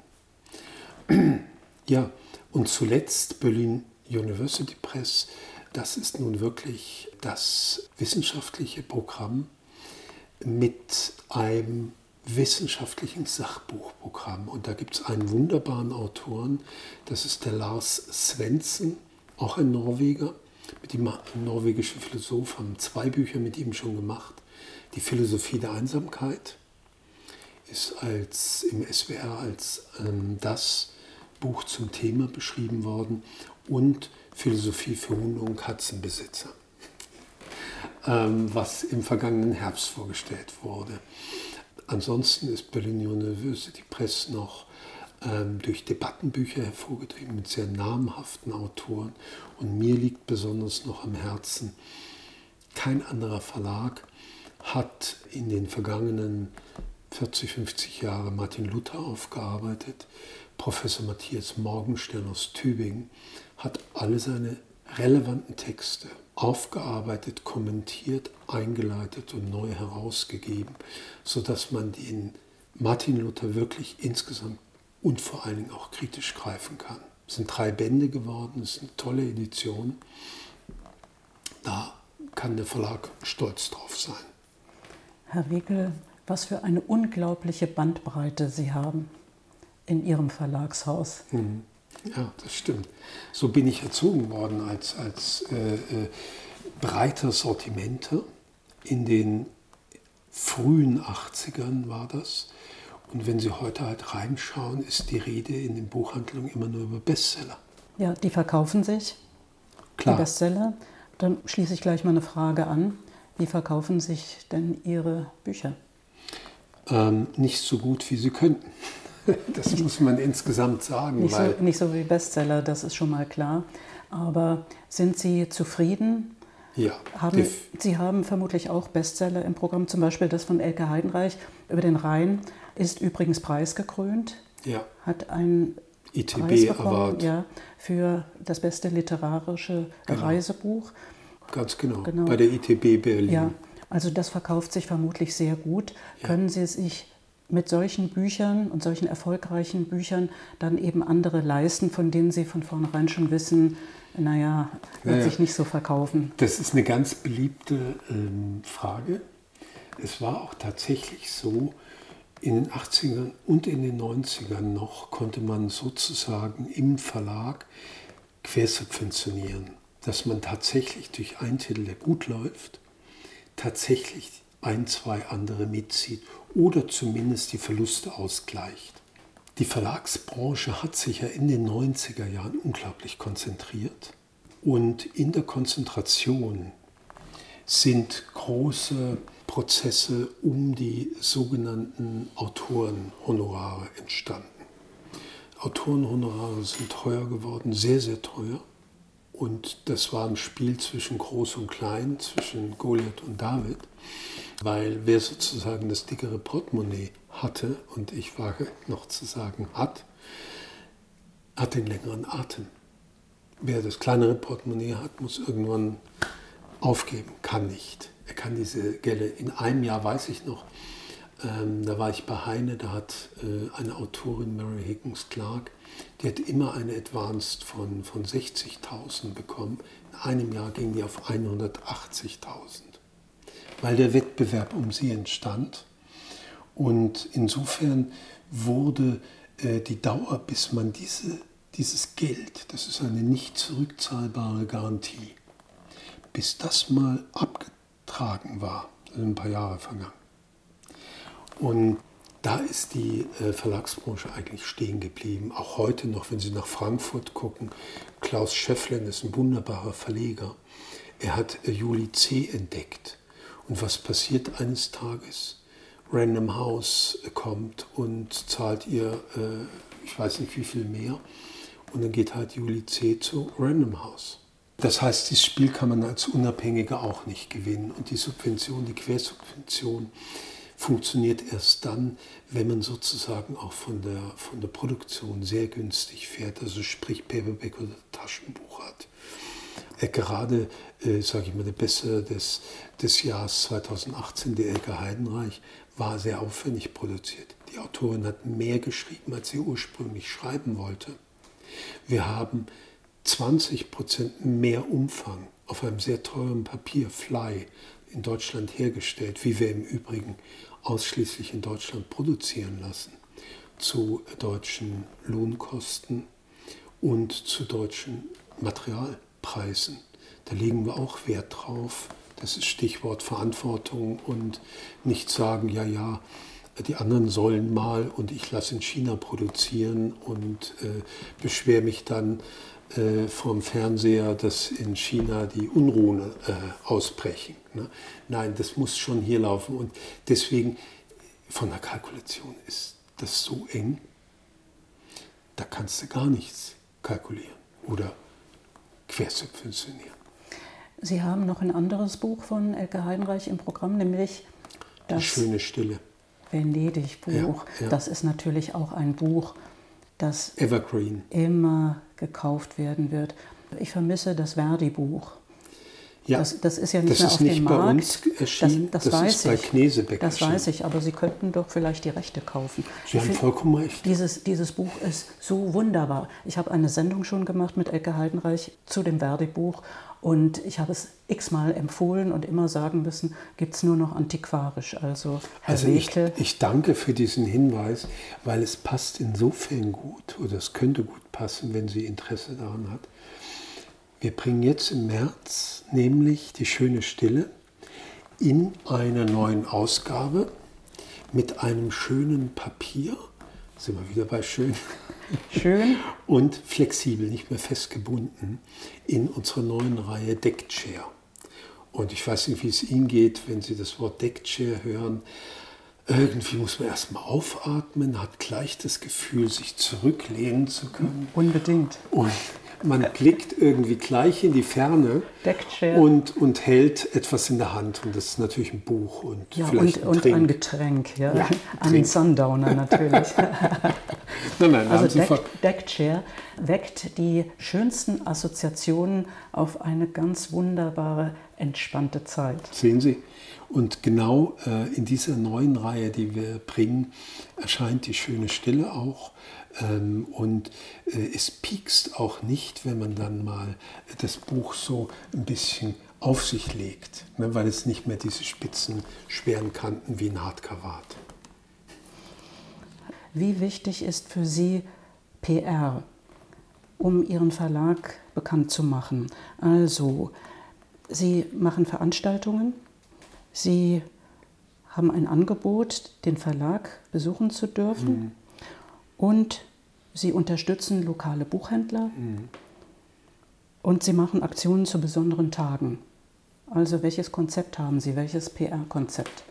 Speaker 2: Ja, und zuletzt Berlin University Press. Das ist nun wirklich das wissenschaftliche Programm mit einem wissenschaftlichen Sachbuchprogramm. Und da gibt es einen wunderbaren Autoren, das ist der Lars Svensson, auch ein Norweger, mit ihm ein norwegischer Philosoph, haben zwei Bücher mit ihm schon gemacht. Die Philosophie der Einsamkeit ist als, im S W R als ähm, das Buch zum Thema beschrieben worden, und Philosophie für Hunde und Katzenbesitzer, ähm, was im vergangenen Herbst vorgestellt wurde. Ansonsten ist Berlin University Press noch ähm, durch Debattenbücher hervorgetrieben mit sehr namhaften Autoren, und mir liegt besonders noch am Herzen, kein anderer Verlag hat in den vergangenen vierzig, fünfzig Jahren Martin Luther aufgearbeitet. Professor Matthias Morgenstern aus Tübingen hat alle seine relevanten Texte aufgearbeitet, kommentiert, eingeleitet und neu herausgegeben, sodass man den Martin Luther wirklich insgesamt und vor allen Dingen auch kritisch greifen kann. Es sind drei Bände geworden, es ist eine tolle Edition. Da kann der Verlag stolz drauf sein.
Speaker 3: Herr Wegel, was für eine unglaubliche Bandbreite Sie haben in Ihrem Verlagshaus.
Speaker 2: Mhm. Ja, das stimmt. So bin ich erzogen worden als, als äh, äh, breiter Sortimenter. In den frühen achtzigern war das. Und wenn Sie heute halt reinschauen, ist die Rede in den Buchhandlungen immer nur über Bestseller.
Speaker 3: Ja, die verkaufen sich,
Speaker 2: Klar.
Speaker 3: die Bestseller. Dann schließe ich gleich mal eine Frage an. Wie verkaufen sich denn Ihre Bücher?
Speaker 2: Ähm, nicht so gut, wie sie könnten. Das muss man insgesamt sagen.
Speaker 3: Nicht,
Speaker 2: weil
Speaker 3: so, nicht so wie Bestseller, das ist schon mal klar. Aber sind Sie zufrieden?
Speaker 2: Ja.
Speaker 3: Haben, Sie haben vermutlich auch Bestseller im Programm, zum Beispiel das von Elke Heidenreich über den Rhein, ist übrigens preisgekrönt.
Speaker 2: Ja.
Speaker 3: Hat ein
Speaker 2: I T B
Speaker 3: Preis bekommen,
Speaker 2: Award.
Speaker 3: ja, für das beste literarische
Speaker 2: Genau.
Speaker 3: Reisebuch.
Speaker 2: Ganz genau.
Speaker 3: Genau.
Speaker 2: Bei der I T B Berlin.
Speaker 3: Ja, also das verkauft sich vermutlich sehr gut.
Speaker 2: Ja.
Speaker 3: Können Sie sich mit solchen Büchern und solchen erfolgreichen Büchern dann eben andere leisten, von denen Sie von vornherein schon wissen, naja, wird naja, sich nicht so verkaufen?
Speaker 2: Das ist eine ganz beliebte ähm, Frage. Es war auch tatsächlich so, in den achtzigern und in den neunzigern noch konnte man sozusagen im Verlag quersubventionieren, dass man tatsächlich durch einen Titel, der gut läuft, tatsächlich ein, zwei andere mitzieht oder zumindest die Verluste ausgleicht. Die Verlagsbranche hat sich ja in den neunziger Jahren unglaublich konzentriert und in der Konzentration sind große Prozesse um die sogenannten Autorenhonorare entstanden. Autorenhonorare sind teuer geworden, sehr, sehr teuer. Und das war ein Spiel zwischen Groß und Klein, zwischen Goliath und David, weil wer sozusagen das dickere Portemonnaie hatte, und ich wage noch zu sagen hat, hat den längeren Atem. Wer das kleinere Portemonnaie hat, muss irgendwann aufgeben, kann nicht. Er kann diese Gelle, in einem Jahr weiß ich noch, ähm, da war ich bei Heine, da hat äh, eine Autorin, Mary Higgins Clark, die hat immer eine Advanced von, von sechzigtausend bekommen. In einem Jahr ging die auf hundertachtzigtausend, weil der Wettbewerb um sie entstand. Und insofern wurde äh, die Dauer, bis man diese, dieses Geld, das ist eine nicht zurückzahlbare Garantie, bis das mal abgetragen war, also ein paar Jahre vergangen. Und da ist die äh, Verlagsbranche eigentlich stehen geblieben. Auch heute noch, wenn Sie nach Frankfurt gucken, Klaus Schäfflen ist ein wunderbarer Verleger. Er hat äh, Juli C. entdeckt. Und was passiert eines Tages? Random House äh, kommt und zahlt ihr, äh, ich weiß nicht wie viel mehr. Und dann geht halt Juli C. zu Random House. Das heißt, dieses Spiel kann man als Unabhängiger auch nicht gewinnen. Und die Subvention, die Quersubvention, funktioniert erst dann, wenn man sozusagen auch von der, von der Produktion sehr günstig fährt, also sprich Paperback oder Taschenbuch hat. Äh, gerade, äh, sage ich mal, der Beste des, des Jahres zweitausendachtzehn, der Elke Heidenreich, war sehr aufwendig produziert. Die Autorin hat mehr geschrieben, als sie ursprünglich schreiben wollte. Wir haben zwanzig Prozent mehr Umfang auf einem sehr teuren Papier, Fly, in Deutschland hergestellt, wie wir im Übrigen ausschließlich in Deutschland produzieren lassen, zu deutschen Lohnkosten und zu deutschen Materialpreisen. Da legen wir auch Wert drauf. Das ist Stichwort Verantwortung und nicht sagen, ja, ja, die anderen sollen mal und ich lasse in China produzieren und äh, beschwere mich dann äh, vom Fernseher, dass in China die Unruhen äh, ausbrechen. Ne? Nein, das muss schon hier laufen und deswegen von der Kalkulation ist das so eng, da kannst du gar nichts kalkulieren oder quersubventionieren.
Speaker 3: Sie haben noch ein anderes Buch von Elke Heidenreich im Programm, nämlich das
Speaker 2: Die schöne Stille.
Speaker 3: Venedig-Buch. Ja, ja. Das ist natürlich auch ein Buch, das
Speaker 2: Evergreen.
Speaker 3: Immer gekauft werden wird. Ich vermisse das Verdi-Buch.
Speaker 2: Ja,
Speaker 3: das, das ist ja nicht
Speaker 2: das
Speaker 3: mehr
Speaker 2: ist
Speaker 3: auf
Speaker 2: nicht
Speaker 3: dem
Speaker 2: bei
Speaker 3: Markt.
Speaker 2: uns erschienen,
Speaker 3: das,
Speaker 2: das,
Speaker 3: das weiß
Speaker 2: ist bei
Speaker 3: ich.
Speaker 2: Knesebeck
Speaker 3: Das
Speaker 2: erschienen.
Speaker 3: weiß ich, aber Sie könnten doch vielleicht die Rechte kaufen.
Speaker 2: Sie haben vollkommen recht.
Speaker 3: Dieses, dieses Buch ist so wunderbar. Ich habe eine Sendung schon gemacht mit Elke Heidenreich zu dem Verdi-Buch und ich habe es x-mal empfohlen und immer sagen müssen, gibt es nur noch antiquarisch. Also, Herr
Speaker 2: also ich,
Speaker 3: Wekel,
Speaker 2: ich danke für diesen Hinweis, weil es passt insofern gut, oder es könnte gut passen, wenn sie Interesse daran hat. Wir bringen jetzt im März nämlich die schöne Stille in einer neuen Ausgabe mit einem schönen Papier, sind wir wieder bei schön,
Speaker 3: schön
Speaker 2: und flexibel, nicht mehr festgebunden, in unserer neuen Reihe Deckchair. Und ich weiß nicht, wie es Ihnen geht, wenn Sie das Wort Deckchair hören. Irgendwie muss man erstmal aufatmen, hat gleich das Gefühl, sich zurücklehnen zu können.
Speaker 3: Unbedingt.
Speaker 2: Und man blickt irgendwie gleich in die Ferne und, und hält etwas in der Hand. Und das ist natürlich ein Buch und
Speaker 3: ja,
Speaker 2: vielleicht
Speaker 3: und,
Speaker 2: ein
Speaker 3: und
Speaker 2: Trink.
Speaker 3: ein Getränk. Ja.
Speaker 2: Ja,
Speaker 3: ein Sundowner natürlich.
Speaker 2: Nein, nein,
Speaker 3: also
Speaker 2: haben Sie
Speaker 3: Deck,
Speaker 2: ver-
Speaker 3: Deckchair weckt die schönsten Assoziationen auf eine ganz wunderbare, entspannte Zeit.
Speaker 2: Sehen Sie? Und genau äh, in dieser neuen Reihe, die wir bringen, erscheint die schöne Stille auch. Ähm, und äh, es piekst auch nicht, wenn man dann mal das Buch so ein bisschen auf sich legt, ne, weil es nicht mehr diese spitzen, schweren Kanten wie ein Hardcover hat.
Speaker 3: Wie wichtig ist für Sie P R, um Ihren Verlag bekannt zu machen? Also, Sie machen Veranstaltungen, Sie haben ein Angebot, den Verlag besuchen zu dürfen, mhm. und Sie unterstützen lokale Buchhändler, mhm. und Sie machen Aktionen zu besonderen Tagen. Also welches Konzept haben Sie, welches P R-Konzept?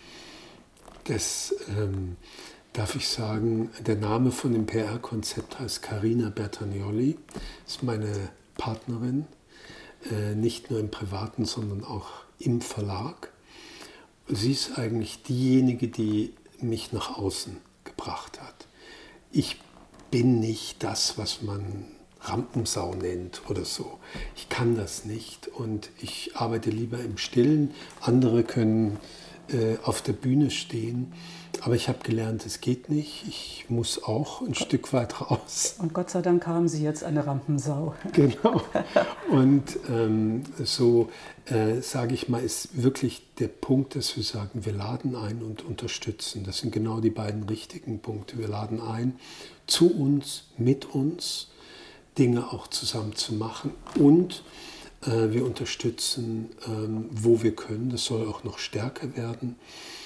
Speaker 2: Das ähm, darf ich sagen, der Name von dem P R-Konzept heißt Carina Bertagnoli, ist meine Partnerin, äh, nicht nur im Privaten, sondern auch im Verlag. Sie ist eigentlich diejenige, die mich nach außen gebracht hat. Ich bin nicht das, was man Rampensau nennt oder so. Ich kann das nicht und ich arbeite lieber im Stillen. Andere können äh, auf der Bühne stehen, aber ich habe gelernt, es geht nicht. Ich muss auch ein Gott. Stück weit raus.
Speaker 3: Und Gott sei Dank haben Sie jetzt eine Rampensau.
Speaker 2: Genau. Und ähm, so, äh, sage ich mal, ist wirklich der Punkt, dass wir sagen, wir laden ein und unterstützen. Das sind genau die beiden richtigen Punkte. Wir laden ein, zu uns, mit uns, Dinge auch zusammen zu machen, und äh, wir unterstützen, ähm, wo wir können. Das soll auch noch stärker werden.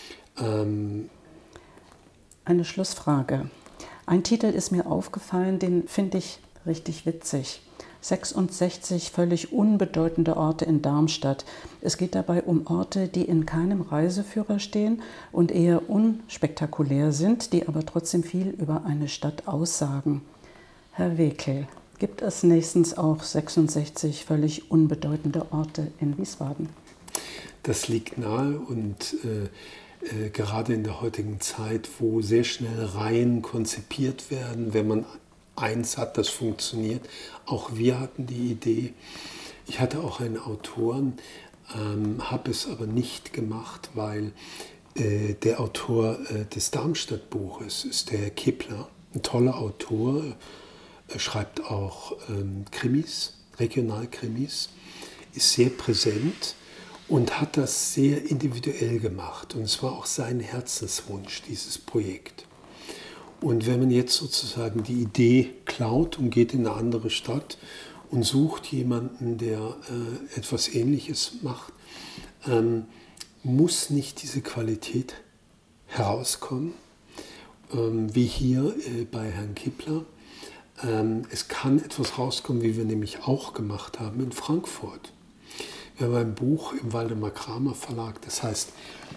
Speaker 2: Ähm
Speaker 3: Eine Schlussfrage. Ein Titel ist mir aufgefallen, den finde ich richtig witzig. sechsundsechzig völlig unbedeutende Orte in Darmstadt. Es geht dabei um Orte, die in keinem Reiseführer stehen und eher unspektakulär sind, die aber trotzdem viel über eine Stadt aussagen. Herr Wekel, gibt es nächstens auch sechsundsechzig völlig unbedeutende Orte in Wiesbaden?
Speaker 2: Das liegt nahe und äh, äh, gerade in der heutigen Zeit, wo sehr schnell Reihen konzipiert werden, wenn man eins hat, das funktioniert. Auch wir hatten die Idee. Ich hatte auch einen Autoren, ähm, habe es aber nicht gemacht, weil äh, der Autor äh, des Darmstadt-Buches ist der Herr Kippler, ein toller Autor. Er schreibt auch ähm, Krimis, Regionalkrimis, ist sehr präsent und hat das sehr individuell gemacht. Und es war auch sein Herzenswunsch, dieses Projekt. Und wenn man jetzt sozusagen die Idee klaut und geht in eine andere Stadt und sucht jemanden, der äh, etwas Ähnliches macht, ähm, muss nicht diese Qualität herauskommen, ähm, wie hier äh, bei Herrn Kippler. Ähm, es kann etwas rauskommen, wie wir nämlich auch gemacht haben in Frankfurt. Wir haben ein Buch im Waldemar Kramer Verlag, das heißt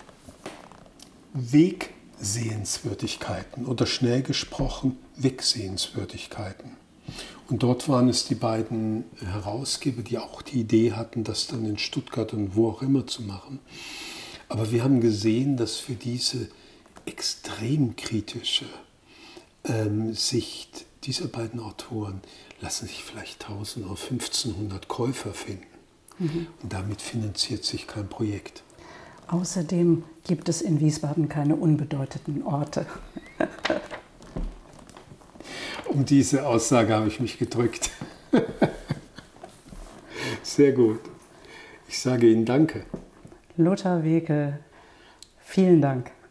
Speaker 2: Wegsehenswürdigkeiten oder schnell gesprochen Wegsehenswürdigkeiten. Und dort waren es die beiden Herausgeber, die auch die Idee hatten, das dann in Stuttgart und wo auch immer zu machen. Aber wir haben gesehen, dass für diese extrem kritische ähm, Sicht dieser beiden Autoren lassen sich vielleicht tausend oder fünfzehnhundert Käufer finden. Mhm. Und damit finanziert sich kein Projekt.
Speaker 3: Außerdem gibt es in Wiesbaden keine unbedeutenden Orte.
Speaker 2: Um diese Aussage habe ich mich gedrückt. Sehr gut. Ich sage Ihnen Danke.
Speaker 3: Lothar Wekel, vielen Dank.